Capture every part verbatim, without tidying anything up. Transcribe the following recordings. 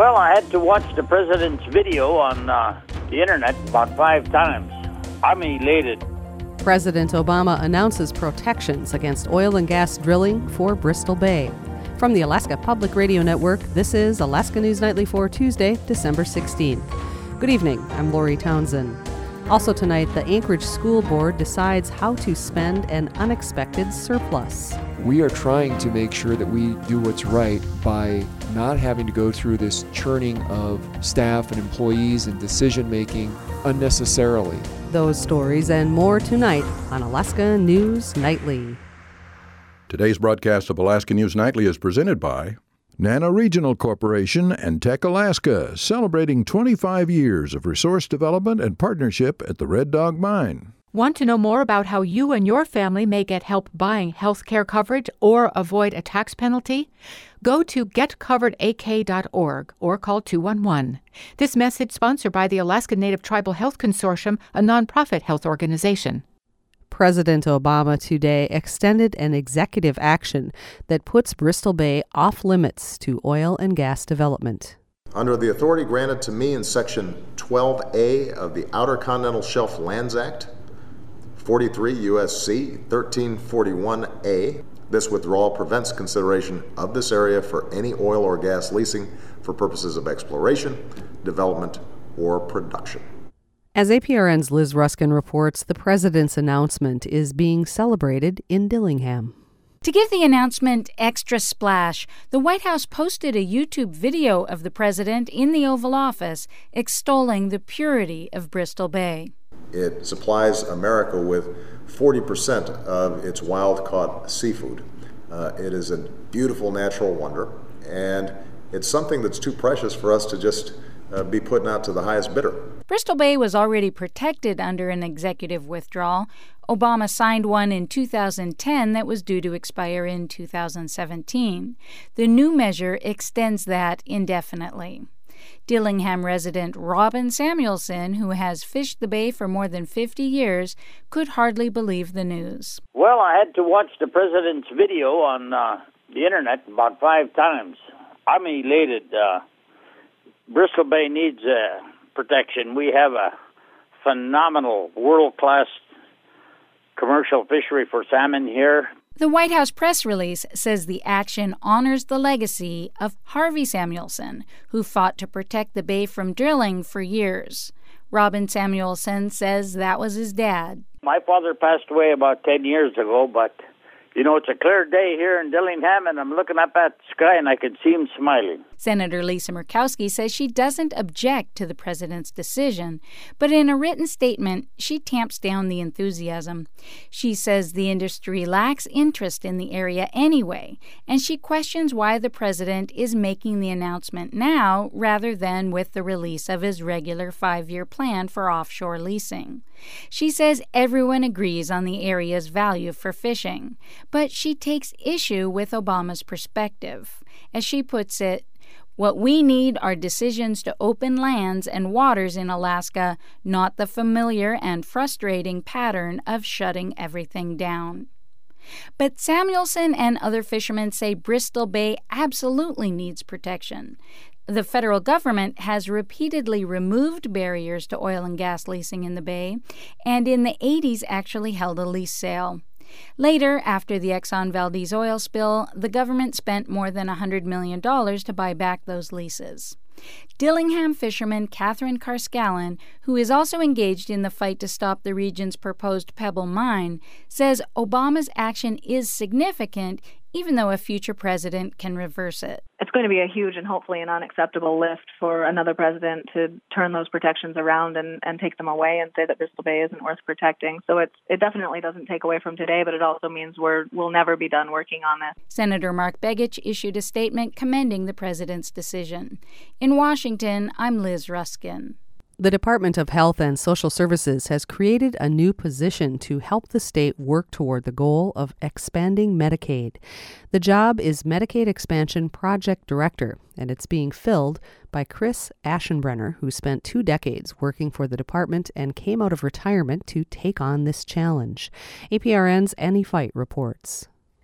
Well, I had to watch the president's video on uh, the internet about five times. I'm elated. President Obama announces protections against oil and gas drilling for Bristol Bay. From the Alaska Public Radio Network, this is Alaska News Nightly for Tuesday, December sixteenth. Good evening, I'm Lori Townsend. Also tonight, the Anchorage School Board decides how to spend an unexpected surplus. We are trying to make sure that we do what's right by not having to go through this churning of staff and employees and decision-making unnecessarily. Those stories and more tonight on Alaska News Nightly. Today's broadcast of Alaska News Nightly is presented by Nana Regional Corporation and Tech Alaska, celebrating twenty-five years of resource development and partnership at the Red Dog Mine. Want to know more about how you and your family may get help buying health care coverage or avoid a tax penalty? Go to get covered a k dot org or call two one one. This message sponsored by the Alaska Native Tribal Health Consortium, a nonprofit health organization. President Obama today extended an executive action that puts Bristol Bay off limits to oil and gas development. Under the authority granted to me in Section twelve A of the Outer Continental Shelf Lands Act, forty-three U S C thirteen forty-one A, this withdrawal prevents consideration of this area for any oil or gas leasing for purposes of exploration, development, or production. As A P R N's Liz Ruskin reports, the president's announcement is being celebrated in Dillingham. To give the announcement extra splash, the White House posted a YouTube video of the president in the Oval Office extolling the purity of Bristol Bay. It supplies America with forty percent of its wild-caught seafood. Uh, it is a beautiful natural wonder, and it's something that's too precious for us to just uh, be putting out to the highest bidder. Bristol Bay was already protected under an executive withdrawal. Obama signed one in two thousand ten that was due to expire in two thousand seventeen. The new measure extends that indefinitely. Dillingham resident Robin Samuelson, who has fished the bay for more than fifty years, could hardly believe the news. Well, I had to watch the president's video on uh, the internet about five times. I'm elated. Uh, Bristol Bay needs uh, protection. We have a phenomenal world-class commercial fishery for salmon here. The White House press release says the action honors the legacy of Harvey Samuelson, who fought to protect the bay from drilling for years. Robin Samuelson says that was his dad. My father passed away about ten years ago, but, you know, it's a clear day here in Dillingham, and I'm looking up at the sky, and I can see him smiling. Senator Lisa Murkowski says she doesn't object to the president's decision, but in a written statement, she tamps down the enthusiasm. She says the industry lacks interest in the area anyway, and she questions why the president is making the announcement now rather than with the release of his regular five-year plan for offshore leasing. She says everyone agrees on the area's value for fishing, but she takes issue with Obama's perspective. As she puts it, what we need are decisions to open lands and waters in Alaska, not the familiar and frustrating pattern of shutting everything down. But Samuelson and other fishermen say Bristol Bay absolutely needs protection. The federal government has repeatedly removed barriers to oil and gas leasing in the bay, and in the eighties actually held a lease sale. Later, after the Exxon Valdez oil spill, the government spent more than one hundred million dollars to buy back those leases. Dillingham fisherman Catherine Carscallon, who is also engaged in the fight to stop the region's proposed Pebble mine, says Obama's action is significant, even though a future president can reverse it. It's going to be a huge and hopefully an unacceptable lift for another president to turn those protections around and, and take them away and say that Bristol Bay isn't worth protecting. So it's, it definitely doesn't take away from today, but it also means we're, we'll never be done working on this. Senator Mark Begich issued a statement commending the president's decision. In Washington, I'm Liz Ruskin. The Department of Health and Social Services has created a new position to help the state work toward the goal of expanding Medicaid. The job is Medicaid Expansion Project Director, and it's being filled by Chris Aschenbrenner, who spent two decades working for the department and came out of retirement to take on this challenge. A P R N's Annie Fight reports.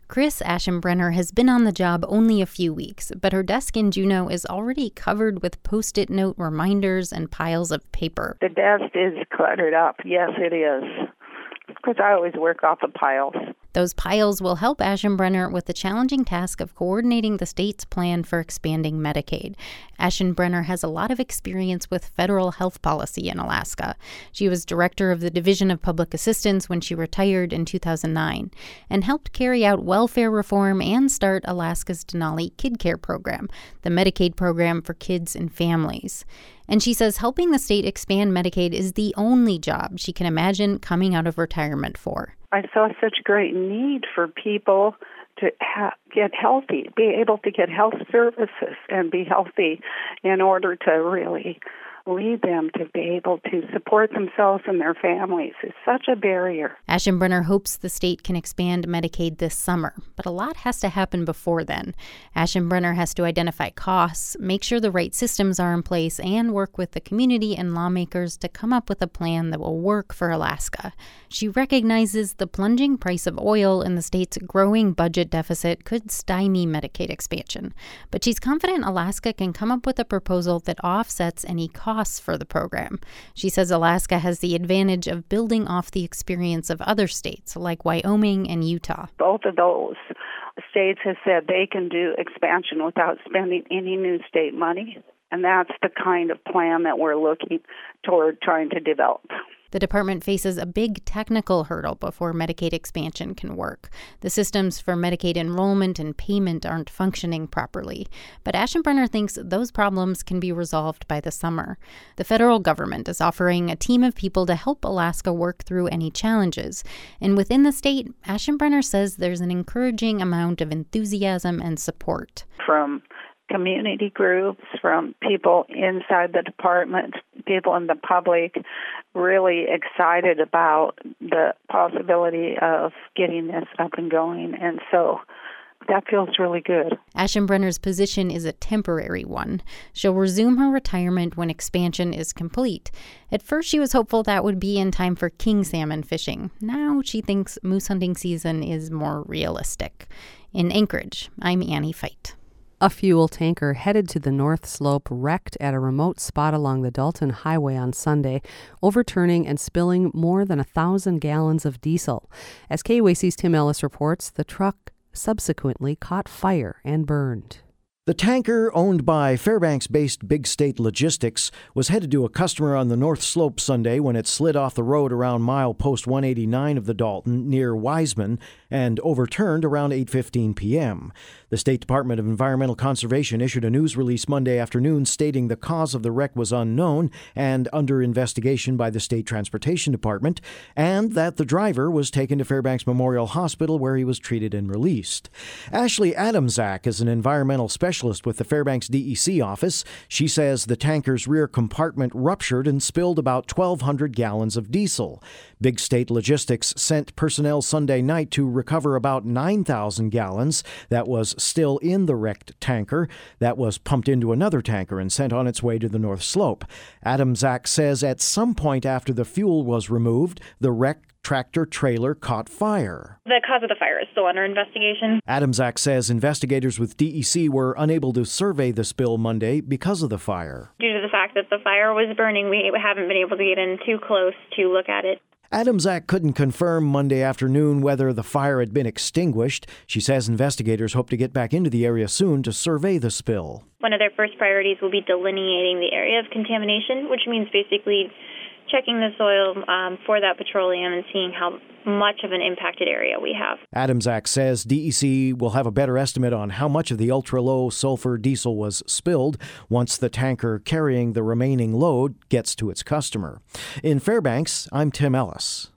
Chris Aschenbrenner has been on the job only a few weeks, but her desk in Juneau is already covered with Post-it note reminders and piles of paper. The desk is cluttered up. Yes, it is. Because I always work off of piles. Those piles will help Aschenbrenner with the challenging task of coordinating the state's plan for expanding Medicaid. Aschenbrenner has a lot of experience with federal health policy in Alaska. She was director of the Division of Public Assistance when she retired in two thousand nine and helped carry out welfare reform and start Alaska's Denali Kid Care Program, the Medicaid program for kids and families. And she says helping the state expand Medicaid is the only job she can imagine coming out of retirement for. I saw such great need for people to ha- get healthy, be able to get health services and be healthy in order to really lead them to be able to support themselves and their families. Is such a barrier. Aschenbrenner hopes the state can expand Medicaid this summer, but a lot has to happen before then. Aschenbrenner has to identify costs, make sure the right systems are in place, and work with the community and lawmakers to come up with a plan that will work for Alaska. She recognizes the plunging price of oil and the state's growing budget deficit could stymie Medicaid expansion, but she's confident Alaska can come up with a proposal that offsets any costs for the program. She says Alaska has the advantage of building off the experience of other states like Wyoming and Utah. Both of those states have said they can do expansion without spending any new state money, and that's the kind of plan that we're looking toward trying to develop. The department faces a big technical hurdle before Medicaid expansion can work. The systems for Medicaid enrollment and payment aren't functioning properly. But Aschenbrenner thinks those problems can be resolved by the summer. The federal government is offering a team of people to help Alaska work through any challenges. And within the state, Aschenbrenner says there's an encouraging amount of enthusiasm and support. From community groups, from people inside the department, people in the public, really excited about the possibility of getting this up and going. And so that feels really good. Aschenbrenner's position is a temporary one. She'll resume her retirement when expansion is complete. At first, she was hopeful that would be in time for king salmon fishing. Now she thinks moose hunting season is more realistic. In Anchorage, I'm Annie Feit. A fuel tanker headed to the North Slope wrecked at a remote spot along the Dalton Highway on Sunday, overturning and spilling more than a thousand gallons of diesel. As K U A C's Tim Ellis reports, the truck subsequently caught fire and burned. The tanker, owned by Fairbanks-based Big State Logistics, was headed to a customer on the North Slope Sunday when it slid off the road around milepost one eighty-nine of the Dalton near Wiseman and overturned around eight fifteen p.m. The State Department of Environmental Conservation issued a news release Monday afternoon stating the cause of the wreck was unknown and under investigation by the State Transportation Department, and that the driver was taken to Fairbanks Memorial Hospital where he was treated and released. Ashley Adamczak is an environmental specialist with the Fairbanks D E C office. She says the tanker's rear compartment ruptured and spilled about twelve hundred gallons of diesel. Big State Logistics sent personnel Sunday night to recover about nine thousand gallons that was still in the wrecked tanker. That was pumped into another tanker and sent on its way to the North Slope. Adamczak says at some point after the fuel was removed, the wrecked tractor trailer caught fire. The cause of the fire is still under investigation. Adamczak says investigators with D E C were unable to survey the spill Monday because of the fire. Due to the fact that the fire was burning, we haven't been able to get in too close to look at it. Adamczak couldn't confirm Monday afternoon whether the fire had been extinguished. She says investigators hope to get back into the area soon to survey the spill. One of their first priorities will be delineating the area of contamination, which means basically checking the soil um, for that petroleum and seeing how much of an impacted area we have. Adamczak says D E C will have a better estimate on how much of the ultra-low sulfur diesel was spilled once the tanker carrying the remaining load gets to its customer. In Fairbanks, I'm Tim Ellis.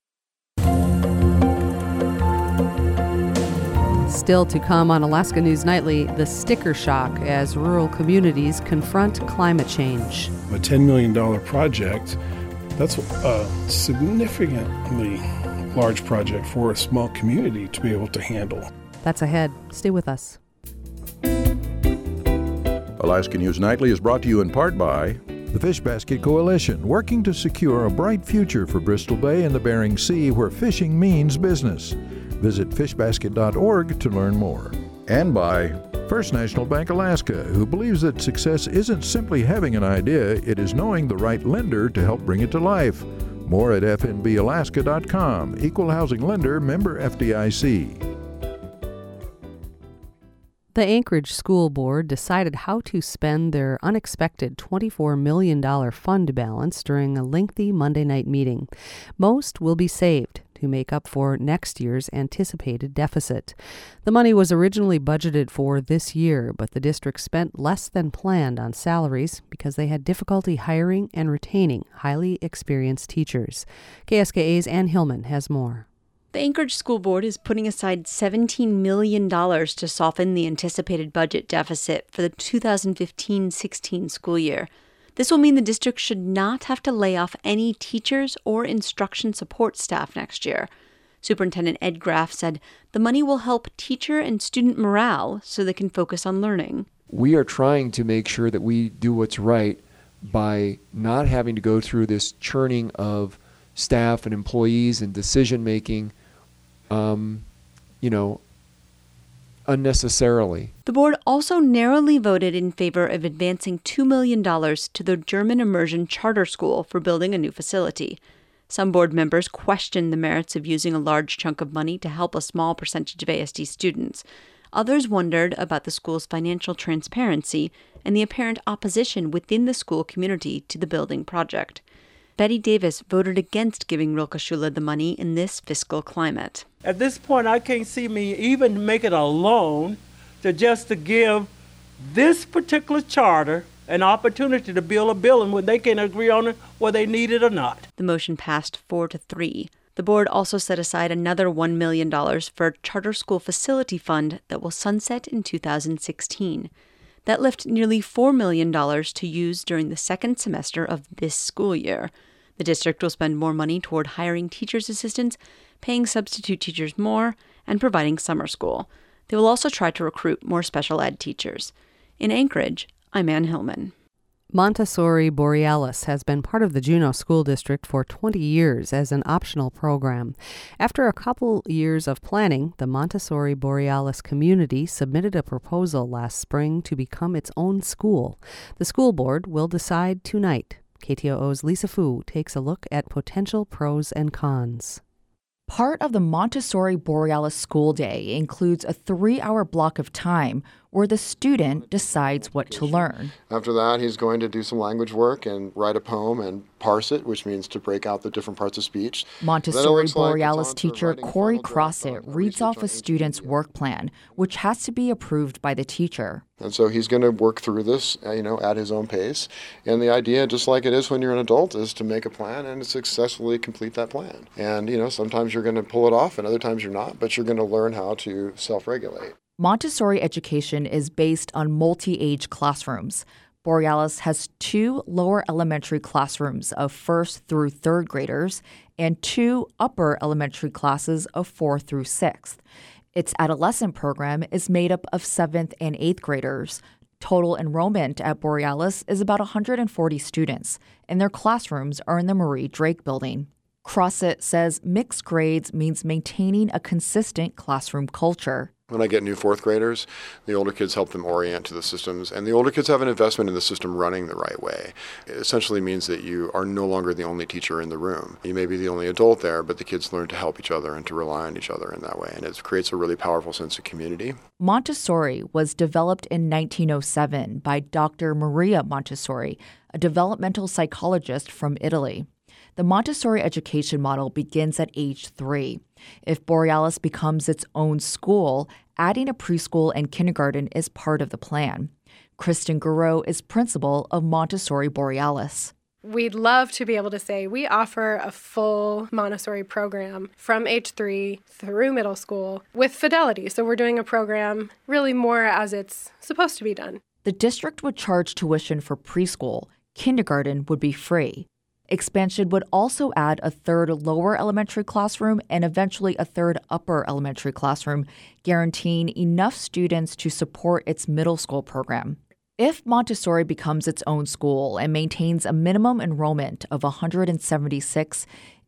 Still to come on Alaska News Nightly, the sticker shock as rural communities confront climate change. A ten million dollars project, that's a significantly large project for a small community to be able to handle. That's ahead. Stay with us. Alaska News Nightly is brought to you in part by the Fish Basket Coalition, working to secure a bright future for Bristol Bay and the Bering Sea, where fishing means business. Visit fish basket dot org to learn more. And by First National Bank Alaska, who believes that success isn't simply having an idea, it is knowing the right lender to help bring it to life. More at f n b alaska dot com. Equal Housing Lender, member F D I C. The Anchorage School Board decided how to spend their unexpected twenty-four million dollars fund balance during a lengthy Monday night meeting. Most will be saved to make up for next year's anticipated deficit. The money was originally budgeted for this year, but the district spent less than planned on salaries because they had difficulty hiring and retaining highly experienced teachers. K S K A's Ann Hillman has more. The Anchorage School Board is putting aside seventeen million dollars to soften the anticipated budget deficit for the two thousand fifteen sixteen school year. This will mean the district should not have to lay off any teachers or instruction support staff next year. Superintendent Ed Graff said the money will help teacher and student morale so they can focus on learning. We are trying to make sure that we do what's right by not having to go through this churning of staff and employees and decision-making Um, you know, unnecessarily. The board also narrowly voted in favor of advancing two million dollars to the German Immersion Charter School for building a new facility. Some board members questioned the merits of using a large chunk of money to help a small percentage of A S D students. Others wondered about the school's financial transparency and the apparent opposition within the school community to the building project. Betty Davis voted against giving Rilke Schule the money in this fiscal climate. At this point, I can't see me even make it a loan to just to give this particular charter an opportunity to build a building when they can agree on it, whether they need it or not. The motion passed four to three. The board also set aside another one million dollars for a charter school facility fund that will sunset in two thousand sixteen. That left nearly four million dollars to use during the second semester of this school year. The district will spend more money toward hiring teachers' assistants, paying substitute teachers more, and providing summer school. They will also try to recruit more special ed teachers. In Anchorage, I'm Ann Hillman. Montessori Borealis has been part of the Juneau School District for twenty years as an optional program. After a couple years of planning, the Montessori Borealis community submitted a proposal last spring to become its own school. The school board will decide tonight. K T O O's Lisa Fu takes a look at potential pros and cons. Part of the Montessori Borealis School Day includes a three-hour block of time where the student decides what to learn. After that, he's going to do some language work and write a poem and parse it, which means to break out the different parts of speech. Montessori Borealis teacher Corey Crossett reads off a student's work plan, which has to be approved by the teacher. And so he's going to work through this, you know, at his own pace. And the idea, just like it is when you're an adult, is to make a plan and successfully complete that plan. And, you know, sometimes you're going to pull it off and other times you're not, but you're going to learn how to self-regulate. Montessori education is based on multi-age classrooms. Borealis has two lower elementary classrooms of first through third graders and two upper elementary classes of fourth through sixth. Its adolescent program is made up of seventh and eighth graders. Total enrollment at Borealis is about one hundred forty students, and their classrooms are in the Marie Drake building. Crossett says mixed grades means maintaining a consistent classroom culture. When I get new fourth graders, the older kids help them orient to the systems, and the older kids have an investment in the system running the right way. It essentially means that you are no longer the only teacher in the room. You may be the only adult there, but the kids learn to help each other and to rely on each other in that way, and it creates a really powerful sense of community. Montessori was developed in nineteen oh seven by Doctor Maria Montessori, a developmental psychologist from Italy. The Montessori education model begins at age three. If Borealis becomes its own school, adding a preschool and kindergarten is part of the plan. Kristen Garreau is principal of Montessori Borealis. We'd love to be able to say we offer a full Montessori program from age three through middle school with fidelity. So we're doing a program really more as it's supposed to be done. The district would charge tuition for preschool. Kindergarten would be free. Expansion would also add a third lower elementary classroom and eventually a third upper elementary classroom, guaranteeing enough students to support its middle school program. If Montessori becomes its own school and maintains a minimum enrollment of one hundred seventy-six,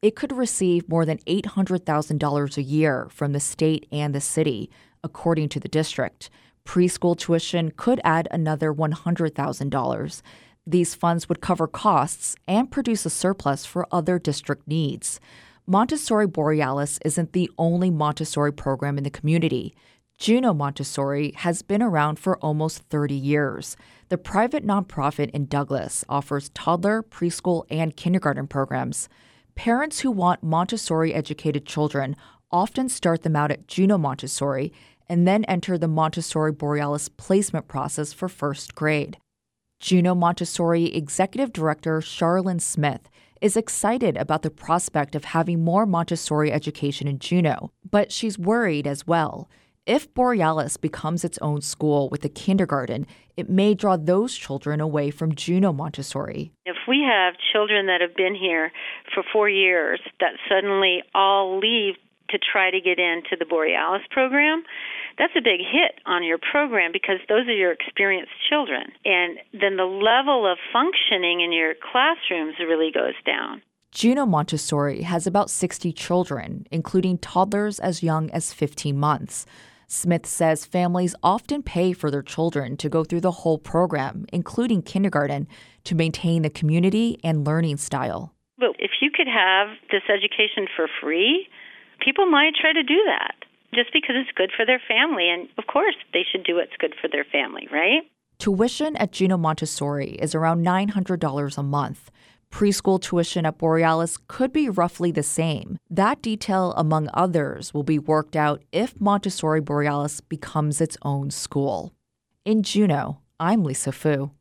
It could receive more than eight hundred thousand dollars a year from the state and the city, according to the district. Preschool tuition could add another one hundred thousand dollars. These funds would cover costs and produce a surplus for other district needs. Montessori Borealis isn't the only Montessori program in the community. Juneau Montessori has been around for almost thirty years. The private nonprofit in Douglas offers toddler, preschool, and kindergarten programs. Parents who want Montessori-educated children often start them out at Juneau Montessori and then enter the Montessori Borealis placement process for first grade. Juneau Montessori Executive Director Charlene Smith is excited about the prospect of having more Montessori education in Juneau, but she's worried as well. If Borealis becomes its own school with a kindergarten, it may draw those children away from Juneau Montessori. If we have children that have been here for four years that suddenly all leave to try to get into the Borealis program, that's a big hit on your program because those are your experienced children. And then the level of functioning in your classrooms really goes down. Juneau Montessori has about sixty children, including toddlers as young as fifteen months. Smith says families often pay for their children to go through the whole program, including kindergarten, to maintain the community and learning style. But if you could have this education for free, people might try to do that just because it's good for their family. And, of course, they should do what's good for their family, right? Tuition at Juneau Montessori is around nine hundred dollars a month. Preschool tuition at Borealis could be roughly the same. That detail, among others, will be worked out if Montessori Borealis becomes its own school. In Juneau, I'm Lisa Fu.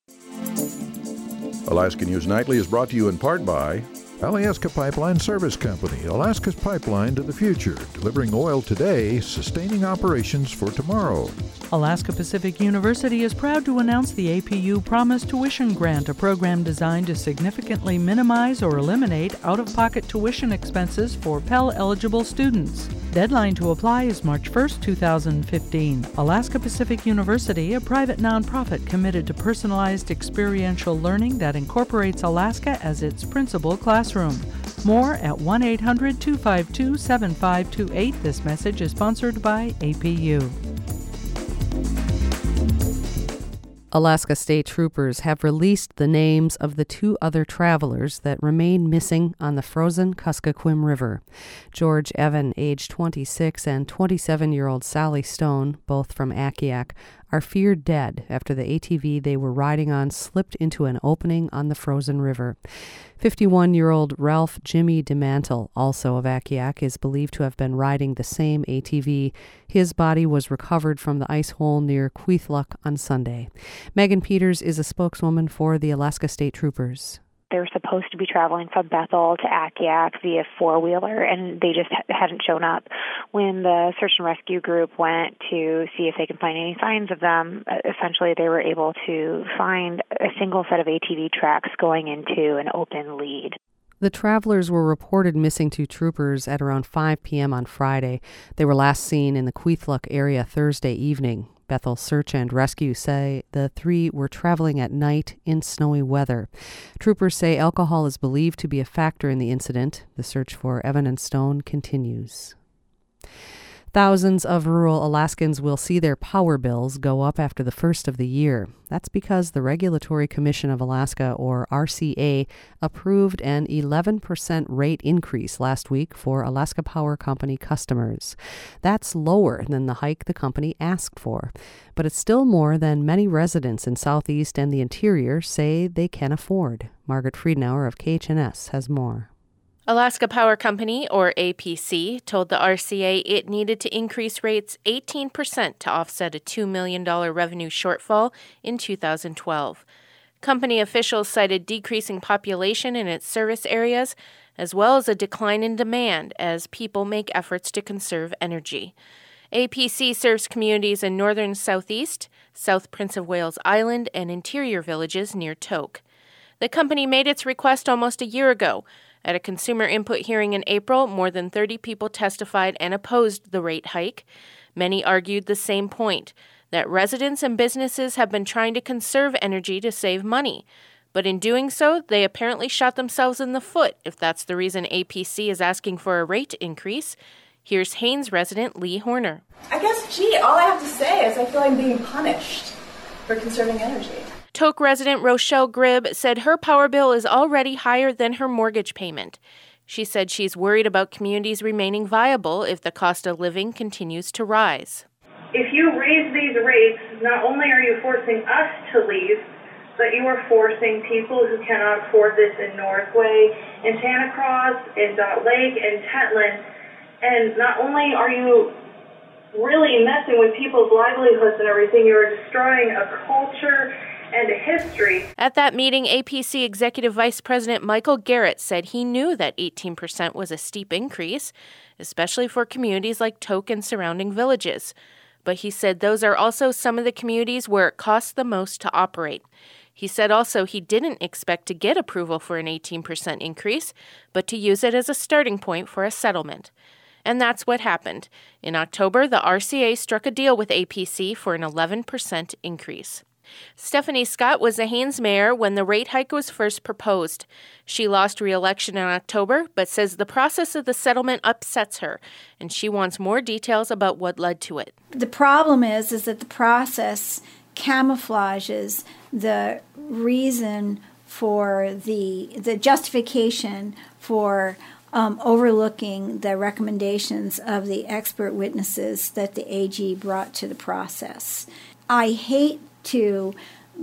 Alaska News Nightly is brought to you in part by Alaska Pipeline Service Company, Alaska's pipeline to the future, delivering oil today, sustaining operations for tomorrow. Alaska Pacific University is proud to announce the A P U Promise Tuition Grant, a program designed to significantly minimize or eliminate out-of-pocket tuition expenses for Pell-eligible students. Deadline to apply is March first, two thousand fifteen. Alaska Pacific University, a private nonprofit committed to personalized experiential learning that incorporates Alaska as its principal classroom. More at one eight hundred two five two seven five two eight. This message is sponsored by A P U. Alaska State Troopers have released the names of the two other travelers that remain missing on the frozen Kuskokwim River. George Evan, age twenty-six, and twenty-seven-year-old Sally Stone, both from Akiak, are feared dead after the A T V they were riding on slipped into an opening on the frozen river. fifty-one-year-old Ralph Jimmy DeMantle, also of Akiak, is believed to have been riding the same A T V. His body was recovered from the ice hole near Kwethluk on Sunday. Megan Peters is a spokeswoman for the Alaska State Troopers. They were supposed to be traveling from Bethel to Akiak via four-wheeler, and they just hadn't shown up. When the search and rescue group went to see if they could find any signs of them, essentially they were able to find a single set of A T V tracks going into an open lead. The travelers were reported missing to troopers at around five p.m. on Friday. They were last seen in the Kwethluk area Thursday evening. Bethel Search and Rescue say the three were traveling at night in snowy weather. Troopers say alcohol is believed to be a factor in the incident. The search for Evan and Stone continues. Thousands of rural Alaskans will see their power bills go up after the first of the year. That's because the Regulatory Commission of Alaska, or R C A, approved an eleven percent rate increase last week for Alaska Power Company customers. That's lower than the hike the company asked for, but it's still more than many residents in Southeast and the interior say they can afford. Margaret Friedenauer of K H N S has more. Alaska Power Company, or A P C, told the R C A it needed to increase rates eighteen percent to offset a two million dollars revenue shortfall in two thousand twelve. Company officials cited decreasing population in its service areas, as well as a decline in demand as people make efforts to conserve energy. A P C serves communities in northern Southeast, South Prince of Wales Island, and interior villages near Tok. The company made its request almost a year ago. At a consumer input hearing in April, more than thirty people testified and opposed the rate hike. Many argued the same point, that residents and businesses have been trying to conserve energy to save money. But in doing so, they apparently shot themselves in the foot if that's the reason A P C is asking for a rate increase. Here's Haines resident Lee Horner. I guess, gee, all I have to say is I feel I'm being punished for conserving energy. Tok resident Rochelle Gribb said her power bill is already higher than her mortgage payment. She said she's worried about communities remaining viable if the cost of living continues to rise. If you raise these rates, not only are you forcing us to leave, but you are forcing people who cannot afford this in Northway, in Santa Cross, in Dot Lake, in Tetland. And not only are you really messing with people's livelihoods and everything, you are destroying a culture and a history. At that meeting, A P C Executive Vice President Michael Garrett said he knew that eighteen percent was a steep increase, especially for communities like Tok and surrounding villages. But he said those are also some of the communities where it costs the most to operate. He said also he didn't expect to get approval for an eighteen percent increase, but to use it as a starting point for a settlement. And that's what happened. In October, the R C A struck a deal with A P C for an eleven percent increase. Stephanie Scott was the Haines mayor when the rate hike was first proposed. She lost re-election in October, but says the process of the settlement upsets her, and she wants more details about what led to it. The problem is, is that the process camouflages the reason for the the justification for Um, overlooking the recommendations of the expert witnesses that the A G brought to the process. I hate to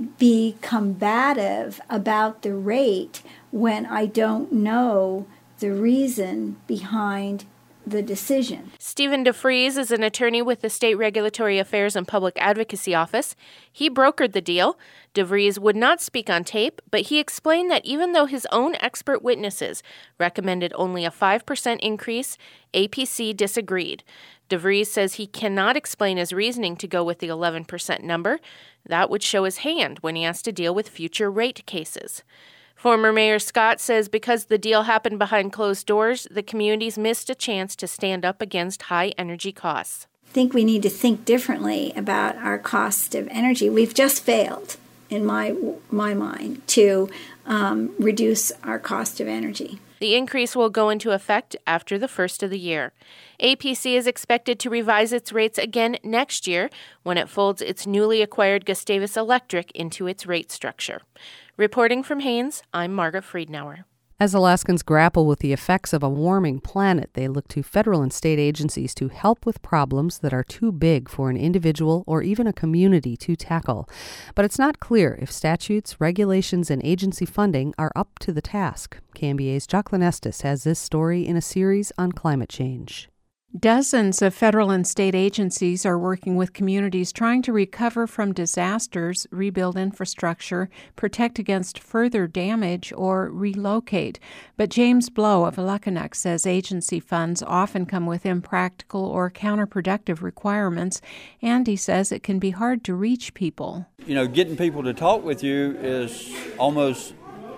be combative about the rate when I don't know the reason behind the decision. Stephen DeFries is an attorney with the State Regulatory Affairs and Public Advocacy Office. He brokered the deal. DeVries would not speak on tape, but he explained that even though his own expert witnesses recommended only a five percent increase, A P C disagreed. DeVries says he cannot explain his reasoning to go with the eleven percent number. That would show his hand when he has to deal with future rate cases. Former Mayor Scott says because the deal happened behind closed doors, the communities missed a chance to stand up against high energy costs. I think we need to think differently about our cost of energy. We've just failed, in my my mind, to um, reduce our cost of energy. The increase will go into effect after the first of the year. A P C is expected to revise its rates again next year when it folds its newly acquired Gustavus Electric into its rate structure. Reporting from Haines, I'm Margaret Friedenauer. As Alaskans grapple with the effects of a warming planet, they look to federal and state agencies to help with problems that are too big for an individual or even a community to tackle. But it's not clear if statutes, regulations, and agency funding are up to the task. K M B A's Jacqueline Estes has this story in a series on climate change. Dozens of federal and state agencies are working with communities trying to recover from disasters, rebuild infrastructure, protect against further damage, or relocate. But James Blow of Alakanuk says agency funds often come with impractical or counterproductive requirements, and he says it can be hard to reach people. You know, getting people to talk with you is almost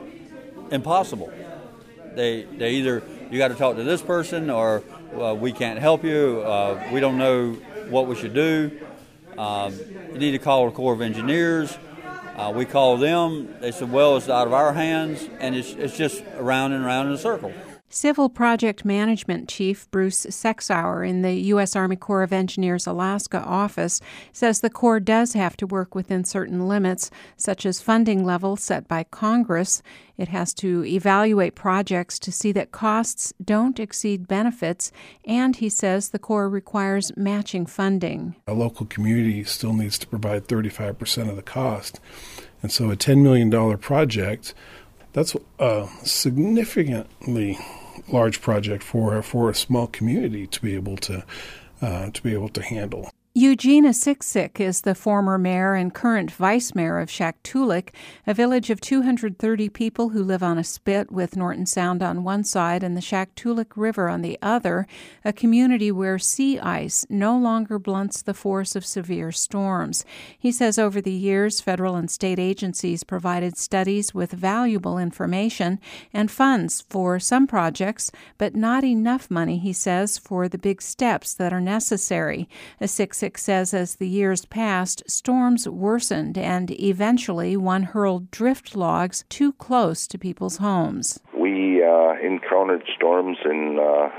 impossible. They, they either, you got to talk to this person, or Uh, we can't help you, uh, we don't know what we should do. Um, you need to call the Corps of Engineers. Uh, we call them, they said, well, it's out of our hands, and it's, it's just around and around in a circle. Civil Project Management Chief Bruce Sexauer in the U S Army Corps of Engineers Alaska office says the Corps does have to work within certain limits, such as funding levels set by Congress. It has to evaluate projects to see that costs don't exceed benefits, and he says the Corps requires matching funding. A local community still needs to provide thirty-five percent of the cost, and so a ten million dollars project, that's a significantly large project for for a small community to be able to uh, to be able to handle. Eugenia Siksik is the former mayor and current vice mayor of Shaktoolik, a village of two hundred thirty people who live on a spit with Norton Sound on one side and the Shaktoolik River on the other, a community where sea ice no longer blunts the force of severe storms. He says over the years, federal and state agencies provided studies with valuable information and funds for some projects, but not enough money, he says, for the big steps that are necessary. A Siksik six says as the years passed, storms worsened and eventually one hurled drift logs too close to people's homes. We uh, encountered storms in uh,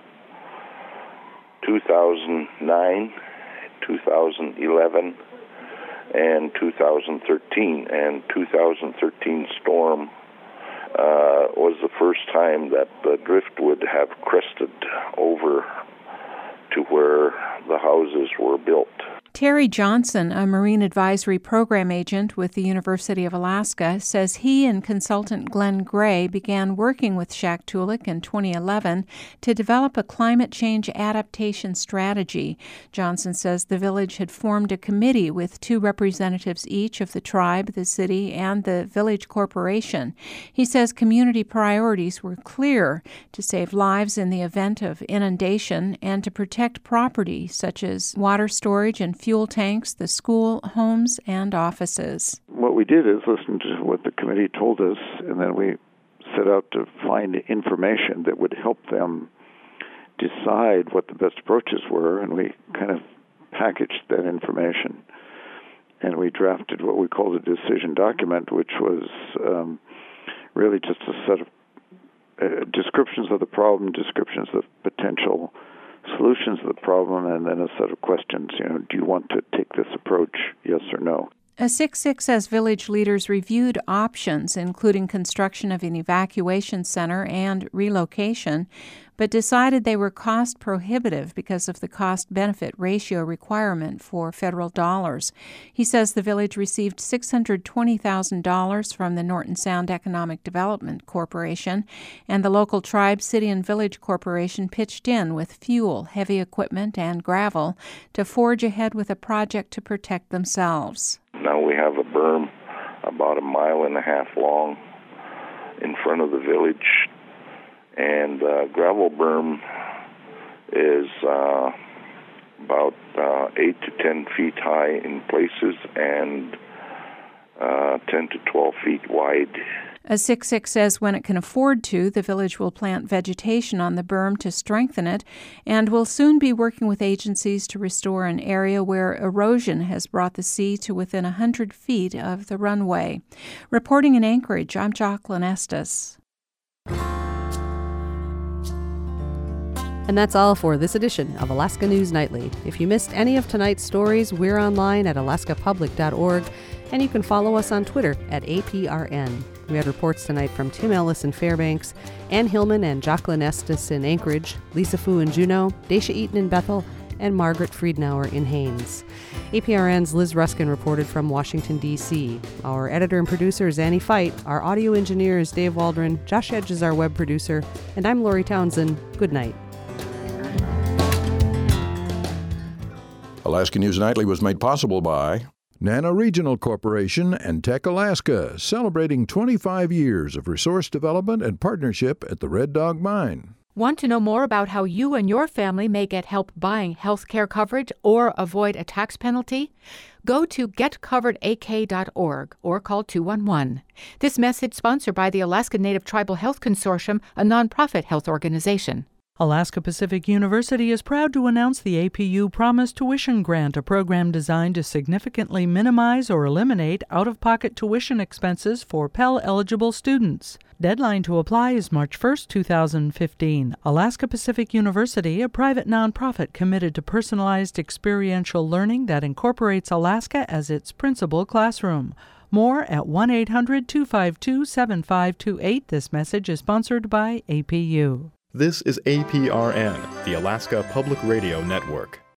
two thousand nine, two thousand eleven, and two thousand thirteen. And two thousand thirteen storm uh, was the first time that the driftwood have crested over to where the houses were built. Terry Johnson, a Marine Advisory Program agent with the University of Alaska, says he and consultant Glenn Gray began working with Shaktoolik in twenty eleven to develop a climate change adaptation strategy. Johnson says the village had formed a committee with two representatives each of the tribe, the city, and the village corporation. He says community priorities were clear: to save lives in the event of inundation and to protect property such as water storage and fuel tanks, the school, homes, and offices. What we did is listen to what the committee told us, and then we set out to find information that would help them decide what the best approaches were, and we kind of packaged that information. And we drafted what we called a decision document, which was um, really just a set of uh, descriptions of the problem, descriptions of potential solutions to the problem, and then a set of questions. You know, do you want to take this approach, yes or no? A six six says village leaders reviewed options, including construction of an evacuation center and relocation, but decided they were cost prohibitive because of the cost-benefit ratio requirement for federal dollars. He says the village received six hundred twenty thousand dollars from the Norton Sound Economic Development Corporation, and the local tribe, city, and village corporation pitched in with fuel, heavy equipment, and gravel to forge ahead with a project to protect themselves. Now we have a berm about a mile and a half long in front of the village, and uh, gravel berm is uh, about uh, eight to ten feet high in places and uh, ten to twelve feet wide. A six six says when it can afford to, the village will plant vegetation on the berm to strengthen it and will soon be working with agencies to restore an area where erosion has brought the sea to within one hundred feet of the runway. Reporting in Anchorage, I'm Jocelyn Estes. And that's all for this edition of Alaska News Nightly. If you missed any of tonight's stories, we're online at alaska public dot org, and you can follow us on Twitter at A P R N. We had reports tonight from Tim Ellis in Fairbanks, Ann Hillman and Jocelyn Estes in Anchorage, Lisa Fu in Juneau, Daisha Eaton in Bethel, and Margaret Friedenauer in Haines. A P R N's Liz Ruskin reported from Washington, D C Our editor and producer is Annie Fight. Our audio engineer is Dave Waldron. Josh Edge is our web producer. And I'm Lori Townsend. Good night. Alaska News Nightly was made possible by Nana Regional Corporation and Tech Alaska, celebrating twenty-five years of resource development and partnership at the Red Dog Mine. Want to know more about how you and your family may get help buying health care coverage or avoid a tax penalty? Go to get covered a k dot org or call two one one. This message sponsored by the Alaska Native Tribal Health Consortium, a nonprofit health organization. Alaska Pacific University is proud to announce the A P U Promise Tuition Grant, a program designed to significantly minimize or eliminate out-of-pocket tuition expenses for Pell-eligible students. Deadline to apply is March first, two thousand fifteen. Alaska Pacific University, a private nonprofit committed to personalized experiential learning that incorporates Alaska as its principal classroom. More at one eight hundred two five two seven five two eight. This message is sponsored by A P U. This is A P R N, the Alaska Public Radio Network.